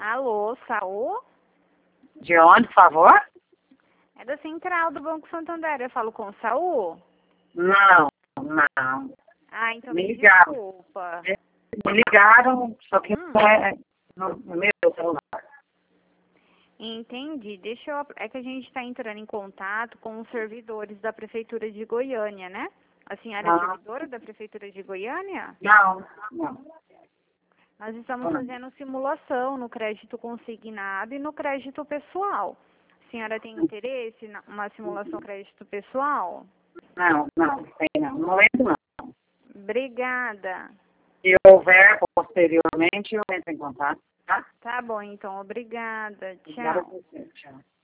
Alô, Saul? De onde, por favor? É da central do Banco Santander. Eu falo com o Saul? Não, não. Ah, então Me me ligaram. desculpa. Me ligaram, só que Hum. não é no meu celular. Entendi. É que a gente está entrando em contato com os servidores da Prefeitura de Goiânia, né? A senhora é servidora da Prefeitura de Goiânia? Não, não. Nós estamos fazendo simulação no crédito consignado e no crédito pessoal. A senhora tem interesse numa simulação crédito pessoal? Não, tem não. No momento não. Obrigada. Se houver posteriormente, eu entro em contato, tá? Tá bom, então. Obrigada. Obrigada a Tchau. você. Tchau.